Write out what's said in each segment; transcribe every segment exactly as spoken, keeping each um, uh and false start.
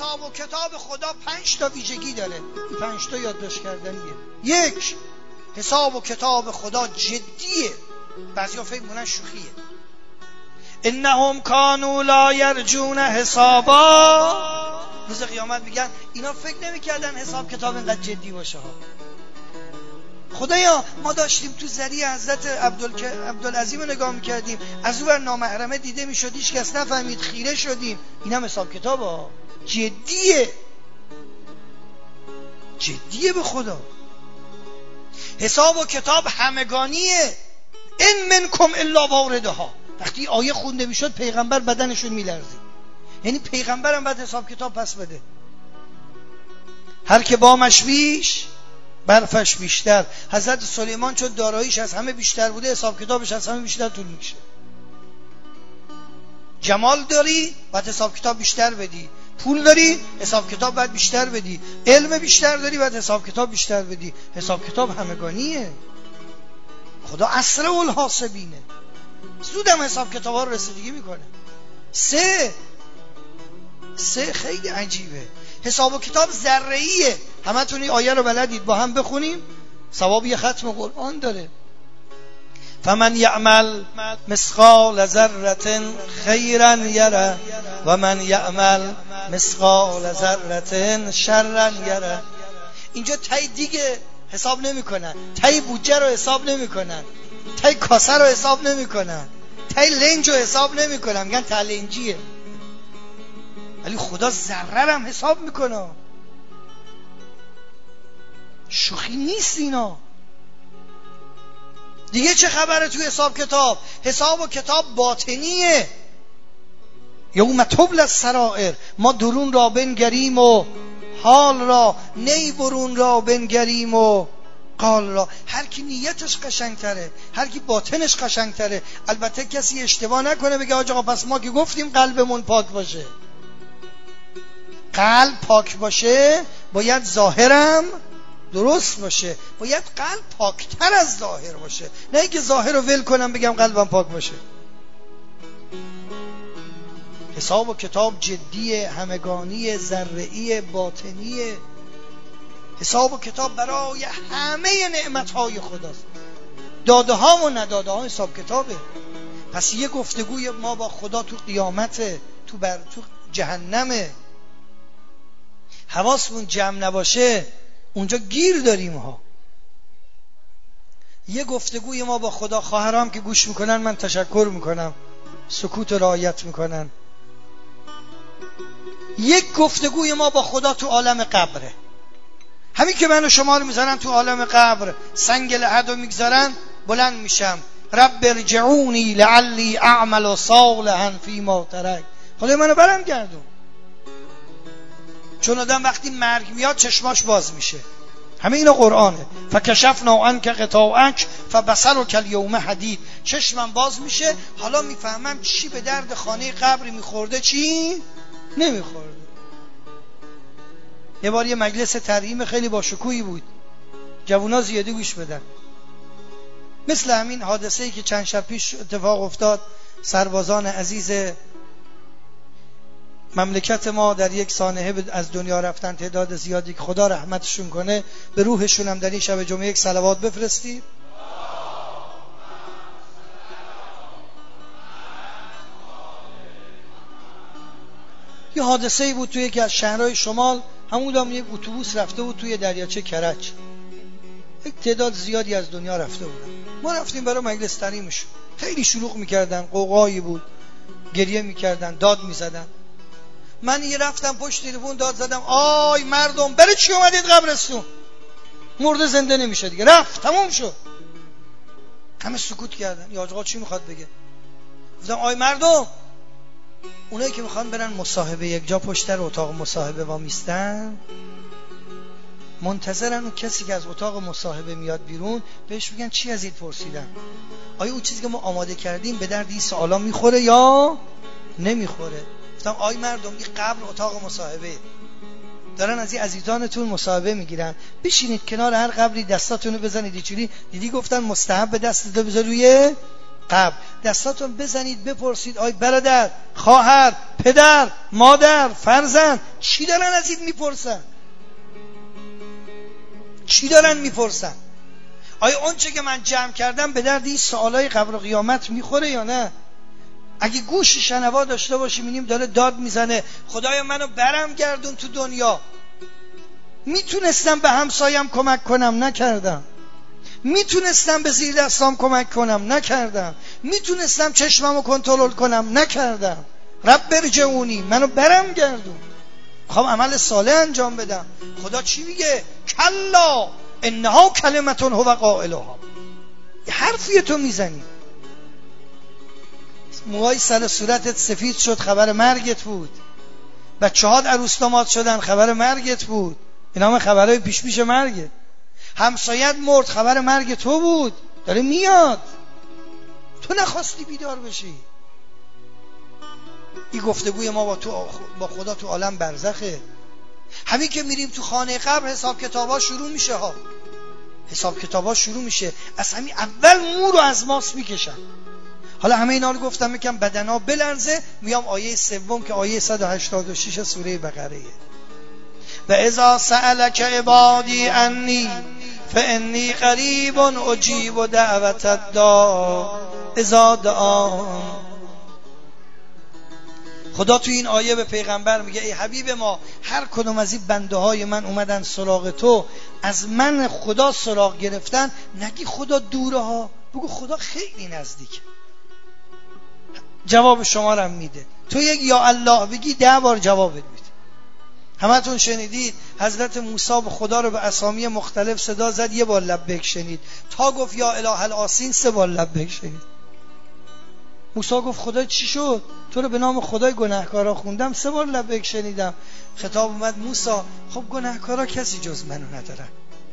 حساب و کتاب خدا پنج تا ویژگی داره. این پنج تا یادداشت کردنیه. یک، حساب و کتاب خدا جدیه. بعضیا فکر می‌کنن شوخیه. انهم کانوا لا یرجون حسابا. روز قیامت میگن اینا فکر نمی‌کردن حساب کتاب اینقدر جدی باشه ها. خدایا ما داشتیم تو ذریع حضرت عبدال... عبدالعظیم نگاه میکردیم، از اون ور نامحرمه دیده میشد، هیچ کس نفهمید، خیره شدیم. اینم حساب کتاب ها. جدیه، جدیه به خدا. حساب و کتاب همگانیه. ان منکم الا واردها. وقتی آیه خونده میشد پیغمبر بدنشون میلرزید. یعنی پیغمبرم باید حساب کتاب پس بده. هر که بامش بیش برفش بیشتر. حضرت سلیمان چون داراییش از همه بیشتر بوده، حساب کتابش از همه بیشتر طول میشه. جمال داری باید حساب کتاب بیشتر بدی، پول داری حساب کتاب باید بیشتر بدی، علم بیشتر داری باید حساب کتاب بیشتر بدی. حساب کتاب همگانیه. خدا اسرع الحاسبینه. زودم حساب کتاب ها رو رسیدگی میکنه. سه سه خیلی عجیبه. حساب و کتاب ذره‌ایه. همتون این آیه رو بلدید، با هم بخونیم. ثواب یه ختم قرآن داره. فمن یعمل مثقال ذره خیرا یره و من یعمل مثقال ذره شرا یره. اینجا تای دیگه حساب نمی‌کنن، تای بودجه رو حساب نمی‌کنن، تای کاسه رو حساب نمی‌کنن، تای لنج رو حساب نمی‌کنن، میگن تا لنجیه. ولی خدا ذره هم حساب میکنه. شوخی نیست اینا. دیگه چه خبره توی حساب کتاب؟ حساب و کتاب باطنیه. یوم تبلی السرائر. ما درون را بنگریم و حال را، نی برون را بنگریم و قال را. هر کی نیتش قشنگتره، هر کی باطنش قشنگتره. البته کسی اشتباه نکنه بگه آقا پس ما که گفتیم قلبمون پاک باشه. قلب پاک باشه باید ظاهرم درست باشه. باید قلب پاکتر از ظاهر باشه، نه اینکه ظاهر رو ول کنم بگم قلبم پاک باشه. حساب و کتاب جدیه، همگانی، ذره‌ای، باطنی. حساب و کتاب برای همه نعمت‌های خداست. داده ها و نداده ها حساب کتابه. پس یه گفتگوی ما با خدا تو قیامته، تو بر تو جهنمه. حواسمون جمع نباشه اونجا گیر داریم ها. یه گفتگوی ما با خدا، خواهرام که گوش میکنن من تشکر میکنم، سکوت رعایت میکنن. یک گفتگوی ما با خدا تو عالم قبره. همین که من و شما رو میذارن تو عالم قبر، سنگ لحد رو میگذارن، بلند میشم رب ارجعونی لعلی اعمل صالحا فیما ترک. خدای منو برم گردون. چون آدم وقتی مرگ میاد چشماش باز میشه. همه اینا قرآنه. فکشفنا عنک غطاءک فبصرک الیوم حدید. چشمم باز میشه، حالا میفهمم چی به درد خانه قبری میخورده چی نمیخورده. یه بار یه مجلس ترحیم خیلی با شکوهی بود، جوونا زیادی گوش بدن. مثل همین حادثه‌ای که چند شب پیش اتفاق افتاد، سربازان عزیز مملکت ما در یک سانحه از دنیا رفتن، تعداد زیادی که خدا رحمتشون کنه. به روحشون هم در این شب جمعه یک صلوات بفرستید. یه حادثه‌ای بود توی یکی از شهرهای شمال، همون یک اتوبوس رفته بود توی دریاچه کرج. یک تعداد زیادی از دنیا رفته بودن. ما رفتیم برای مجلس ترحیمشون. خیلی شلوغ میکردن، قوقایی بود، گریه میکردن، داد میزدن. من یه رفتم پشت تلفن داد زدم آی مردم برای چی اومدید قبرستون؟ مرده زنده نمیشه دیگه، رفت تموم شد. همه سکوت کردن. یا آقا چی میخواد بگه؟ گفتم آی مردم، اونایی که میخوان برن مصاحبه یک جا پشتر اتاق مصاحبه وامیستن، منتظرن اون کسی که از اتاق مصاحبه میاد بیرون بهش بگن چی ازید پرسیدن؟ آیا اون چیزی که ما آماده کردیم به درد این سوالا میخوره یا نمیخوره؟ گفتم آی مردم، این قبر اتاق مصاحبه، دارن از این عزیزانتون مصاحبه میگیرن، بشینید کنار هر قبری دستاتونو بزنید. چوری دیدی گفتن مستحب دستتو بذار روی قبر. دستاتون بزنید بپرسید آی برادر، خواهر، پدر، مادر، فرزند، چی دارن از این میپرسن؟ چی دارن میپرسن؟ آیا اون چه که من جمع کردم به درد این سوالای قبر و قیامت میخوره یا نه؟ اگه گوش شنوا داشته باشیم میبینیم داره داد میزنه خدایا منو برم گردون تو دنیا. میتونستم به همسایم کمک کنم نکردم، میتونستم به زیر دستام کمک کنم نکردم، میتونستم چشممو کنترل کنم نکردم. رب ارجعونی، منو برم گردون، میخوام عمل صالح انجام بدم. خدا چی میگه؟ کلا انها کلمتون هو قائلها. یه حرفی تو میزنی، موهای سر صورتت سفید شد خبر مرگت بود، بچه ها عروس داماد شدن خبر مرگت بود، اینا همه خبرهای پیش پیش مرگه. همسایت مرد خبر مرگ تو بود، داره میاد، تو نخواستی بیدار بشی. این گفتگوی ما با, تو با خدا تو عالم برزخه. همین که میریم تو خانه قبر حساب کتابا شروع میشه ها، حساب کتابا شروع میشه. از همین اول مو رو از ماست میکشن. حالا همه اینا رو گفتم میگم بدنا بلرزه، میام آیه سوم که آیه صد و هشتاد و شش سوره بقره. و اذا سألك عبادی انی فانی قریب اجیب دعوت الداع اذا دعان. خدا تو این آیه به پیغمبر میگه ای حبیب ما، هر کدوم از این بنده های من اومدن سراغ تو، از من خدا سراغ گرفتن، نگی خدا دوره ها، بگو خدا خیلی نزدیکه. جواب شما رو میده. تو یک یا الله بگی ده بار جوابت میده. همتون شنیدید حضرت موسی به خدا رو به اسامی مختلف صدا زد، یه بار لبیک شنید. تا گفت یا اله الآسین سه بار لبیک شنید. موسی گفت خدا چی شد؟ تو رو به نام خدای گناهکارا خوندم، سه بار لبیک شنیدم. خطاب اومد موسی خب گناهکارا کسی جز منو ندارن.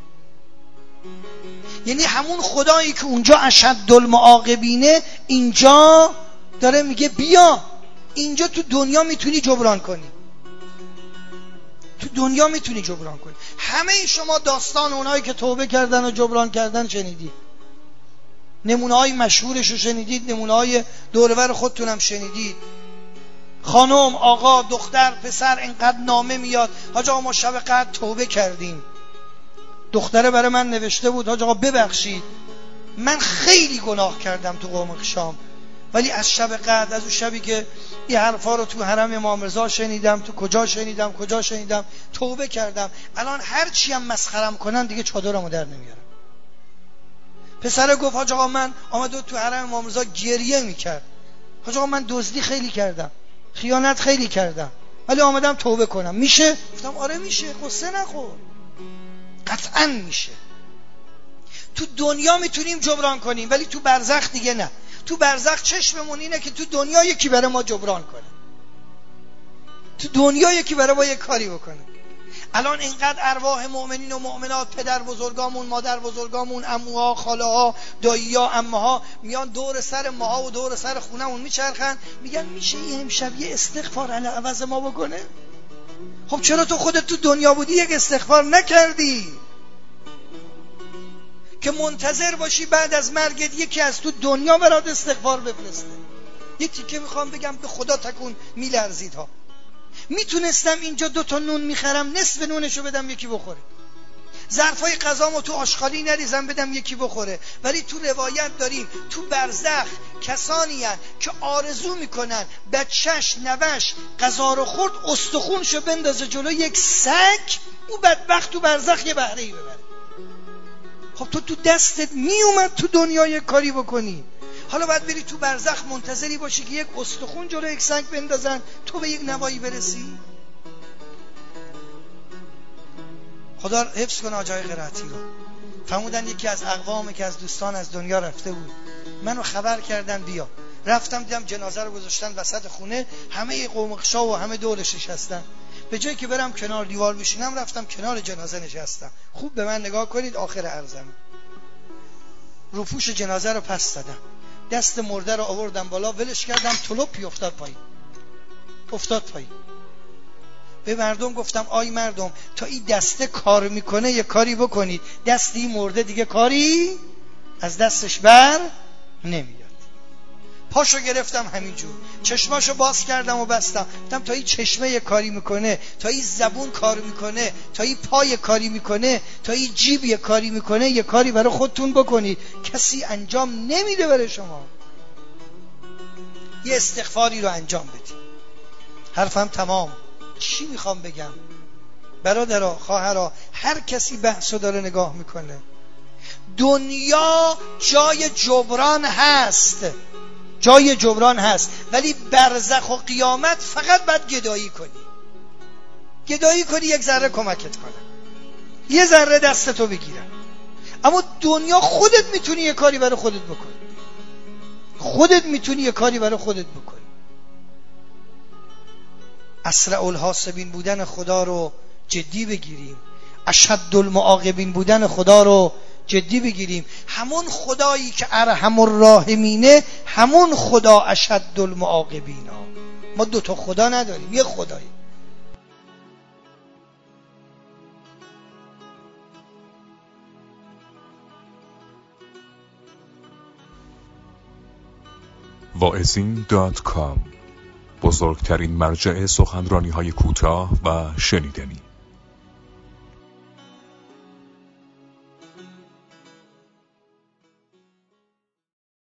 یعنی همون خدایی که اونجا اشد المعاقبینه، اینجا داره میگه بیا، اینجا تو دنیا میتونی جبران کنی، تو دنیا میتونی جبران کنی. همه شما داستان اونایی که توبه کردن و جبران کردن شنیدید، نمونه های مشهورش رو شنیدید، نمونه های دورور خودتونم شنیدید. خانم، آقا، دختر، پسر، اینقدر نامه میاد حاج آقا ما شب قدر توبه کردیم. دختره برای من نوشته بود حاج آقا ببخشید من خیلی گناه کردم تو قوم شام، ولی از شب قدر، از اون شبی که این حرفا رو تو حرم امام رضا شنیدم، تو کجا شنیدم کجا شنیدم، توبه کردم. الان هر چی هم مسخرم کنن دیگه چادرمو در نمیارم. پسر گفت حاج آقا من آمد تو حرم امام رضا گریه میکرد، حاج آقا من دزدی خیلی کردم، خیانت خیلی کردم، ولی آمدم توبه کنم، میشه؟ گفتم آره میشه، قصه نخور، قطعا میشه. تو دنیا میتونیم جبران کنیم ولی تو برزخ دیگه نه. تو برزخ چشممون اینه که تو دنیا یکی برای ما جبران کنه، تو دنیا یکی برای ما یک کاری بکنه. الان اینقدر ارواح مؤمنین و مؤمنات، پدر بزرگامون، مادر بزرگامون، عموها، خاله‌ها، دایی‌ها، عمه‌ها میان دور سر ماها و دور سر خونمون میچرخن، میگن میشه این امشب یه استغفار علی عوض ما بکنه؟ خب چرا تو خودت تو دنیا بودی یک استغفار نکردی؟ که منتظر باشی بعد از مرگت یکی از تو دنیا برات استغفار بفرسته. یه تیکه میخوام بگم به خدا تکون میلرزید ها. میتونستم اینجا دو تا نون میخرم، نصف نونشو بدم یکی بخوره، ظرفای غذامو تو آشغالی نریزم بدم یکی بخوره. ولی تو روایت داریم تو برزخ کسانی هن که آرزو میکنن بچهش نوش غذا رو خورد استخونشو بندازه جلو یک سگ، او بدبخت تو برزخ یه بهره ای ببره. خب تو تو دستت میومد تو دنیا یک کاری بکنی، حالا باید بری تو برزخ منتظری باشی که یک استخون جلو یک سگ بندازن تو به یک نوایی برسی؟ خدا حفظ کنه آجای قرائتی رو. فرمودن یکی از اقوام که از دوستان از دنیا رفته بود، منو خبر کردن بیا. رفتم دیدم جنازه رو گذاشتن وسط خونه، همه قومقشا و همه دورش نشستن. به جایی که برم کنار دیوار بشینم رفتم کنار جنازه نشستم. خوب به من نگاه کنید، آخر عرضم رو پوش جنازه رو پس دادم، دست مرده رو آوردم بالا، ولش کردم، طلوپی افتاد پایین، افتاد پایین. به مردم گفتم آی مردم تا این دسته کار میکنه یه کاری بکنید، دستی مرده دیگه کاری از دستش بر نمیاد. پاشو گرفتم همینجور، چشماشو باز کردم و بستم. گفتم تا این چشمه یه کاری میکنه، تا این زبون کار میکنه، تا این پای کاری میکنه، تا این جیب یه کاری میکنه، یه کاری برای خودتون بکنید. کسی انجام نمیده برای شما. یه استغفاری رو انجام بدید. حرفم تمام. چی میخوام بگم؟ برادرها، خواهرها، هر کسی بحثو داره نگاه میکنه، دنیا جای جبران هست، جای جبران هست، ولی برزخ و قیامت فقط باید گدایی کنی. گدایی کنی یک ذره کمکت کنه، یه ذره دستتو بگیرن. اما دنیا خودت میتونی یه کاری برای خودت بکنی، خودت میتونی یه کاری برای خودت بکنی. اسرع الحاسبین بودن خدا رو جدی بگیریم، اشد المعاقبین بودن خدا رو جدی بگیریم. همون خدایی که ارحم الراحمینه، همون خدا اشد المعاقبین. ما دو تا خدا نداریم، یه خدایی. واعظین دات کام، بزرگترین مرجع سخنرانی‌های کوتاه و شنیدنی.